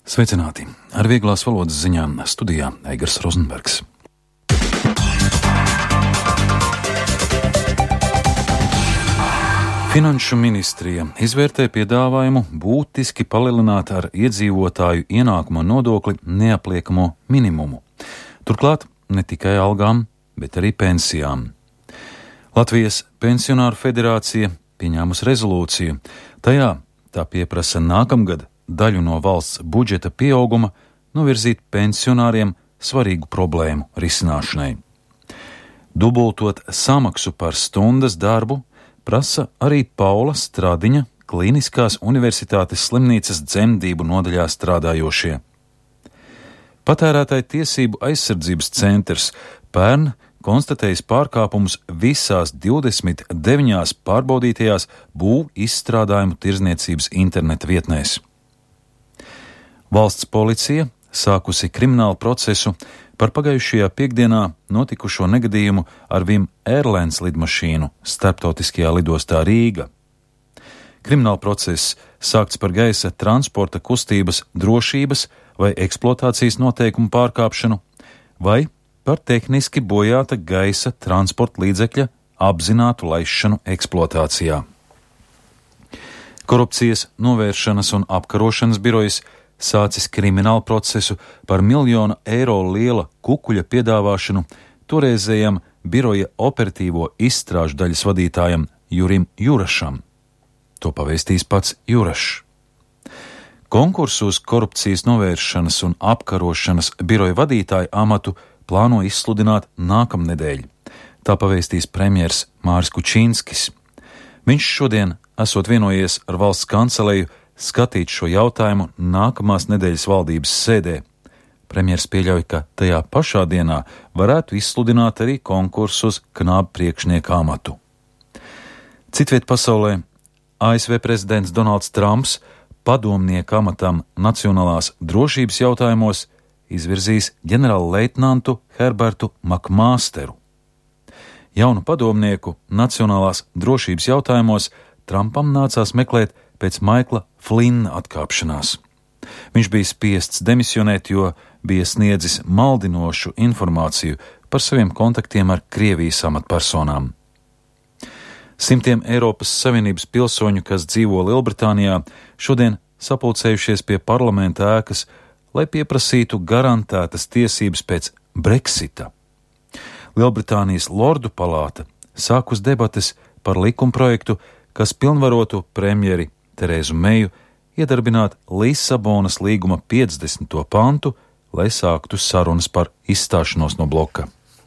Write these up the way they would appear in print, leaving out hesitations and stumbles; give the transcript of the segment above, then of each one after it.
Sveicināti! Ar vieglās valodas ziņām studijā Eigars Rozenbergs. Finanšu ministrija izvērtē piedāvājumu būtiski palielināt ar iedzīvotāju ienākuma nodokli neapliekamo minimumu. Turklāt ne tikai algām, bet arī pensijām. Latvijas pensionāru federācija pieņēmusi rezolūciju. Tajā tā pieprasa nākamgad daļu no valsts budžeta pieauguma novirzīt pensionāriem svarīgu problēmu risināšanai. Dubultot samaksu par stundas darbu prasa arī Paula Stradiņa Kliniskās universitātes slimnīcas dzemdību nodaļā strādājošie. Patērētāju tiesību aizsardzības centrs pērn konstatējis pārkāpumus visās 29 pārbaudītajās būv izstrādājumu tirdzniecības interneta vietnēs. Valsts policija sākusi kriminālu procesu par pagājušajā piekdienā notikušo negadījumu ar Vim Airlines lidmašīnu starptautiskajā lidostā Rīga. Krimināla process sākts par gaisa transporta kustības drošības vai eksploatācijas noteikumu pārkāpšanu vai par tehniski bojāta gaisa transporta līdzekļa apzinātu laišanu eksploatācijā. Korupcijas novēršanas un apkarošanas birojas sācis kriminālu procesu par $1 miljonu liela kukuļa piedāvāšanu toreizējam biroja operatīvo izstrāžu daļas vadītājam Jurim Jurašam. To pavēstīs pats Jurašs. Konkursu uz korupcijas novēršanas un apkarošanas biroja vadītāju amatu plāno izsludināt nākamnedēļ. Tā pavēstīs premjers Māris Kučīnskis. Viņš šodien esot vienojies ar valsts kanceleju skatīt šo jautājumu nākamās nedēļas valdības sēdē. Premjers pieļauj, ka tajā pašā dienā varētu izsludināt arī konkursu uz knābu priekšnieku amatu. Citviet pasaulē ASV prezidents Donalds Trumps padomnieka amatam nacionālās drošības jautājumos izvirzīs ģenerālleitnantu Herbertu Makmāsteru. Jaunu padomnieku nacionālās drošības jautājumos Trumpam nācās meklēt pēc Maikla Flinna atkāpšanās. Viņš bija spiests demisionēt, jo bija sniedzis maldinošu informāciju par saviem kontaktiem ar Krievijas amatpersonām. Simtiem Eiropas Savienības pilsoņu, kas dzīvo Lielbritānijā, šodien sapulcējušies pie parlamenta ēkas, lai pieprasītu garantētas tiesības pēc Brexita. Lielbritānijas Lordu palāta sākus debates par likumprojektu, kas pilnvarotu premjeri Terēzu Meju iedarbināt Lisabonas līguma 50. pantu, lai sāktu sarunas par izstāšanos no bloka.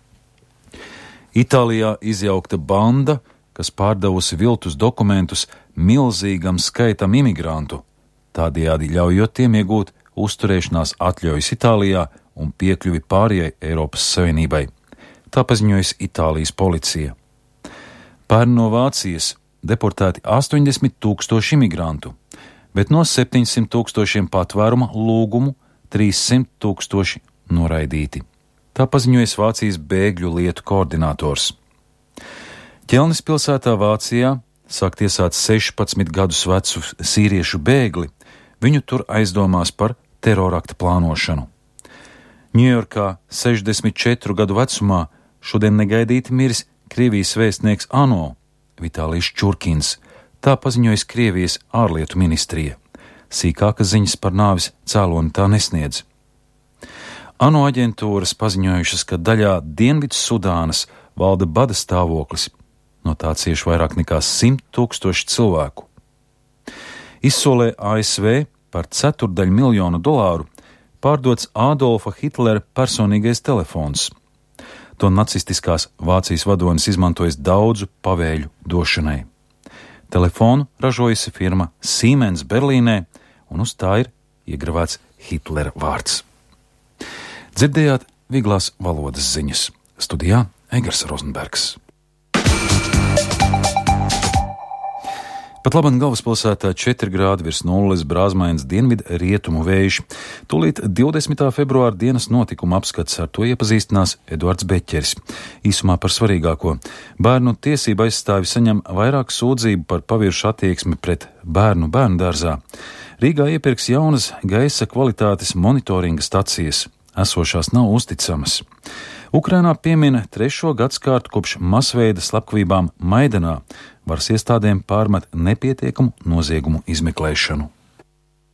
Itālijā izjaukta banda, kas pārdevusi viltus dokumentus milzīgam skaitam imigrantu, tādējādi ļaujot tiem iegūt uzturēšanās atļaujas Itālijā un piekļuvi pārējai Eiropas Savienībai. Tā paziņojas Itālijas policija. Pērn no Vācijas deportēti 80,000 imigrantu, bet no 700,000 patvēruma lūgumu 300,000 noraidīti. Tā paziņojas Vācijas bēgļu lietu koordinators. Ķelnis pilsētā Vācijā sāk tiesāt 16 gadus vecu sīriešu bēgli, viņu tur aizdomās par terorakta plānošanu. Ņujorkā 64 gadu vecumā šodien negaidīti miris Krievijas vēstnieks ANO Vitālijs Čurkins, tā paziņojas Krievijas ārlietu ministrija. Sīkākas ziņas par nāvis cēloni tā nesniedz. ANO aģentūras paziņojušas, ka daļā Dienvidu Sudānas valda bada stāvoklis, no tā cieši vairāk nekā 100,000 cilvēku. Izsolē ASV par $250 miljonu pārdots Ādolfa Hitlera personīgais telefons. To nacistiskās Vācijas vadonis izmantojas daudzu pavēļu došanai. Telefonu ražojusi firma Siemens Berlīnē, un uz tā ir iegravēts Hitlera vārds. Dzirdējāt vieglās valodas ziņas. Studijā Eigars Rozenbergs. Pat labam galvaspilsētā 4 grādi virs nulles brāzmains dienvidu rietumu vējš. Tūlīt 20. februāra dienas notikuma apskats, ar to iepazīstinās Eduards Beķeris. Īsumā par svarīgāko. Bērnu tiesību aizstāvi saņem vairāk sūdzību par paviršu attieksmi pret bērnu dārzā. Rīgā iepirks jaunas gaisa kvalitātes monitoringa stacijas. Esošās nav uzticamas. Ukrainā piemina 3. gadskārtu kopš masveida slepkavībām Maidanā. Varas iestādēm pārmet nepietiekamu noziegumu izmeklēšanu.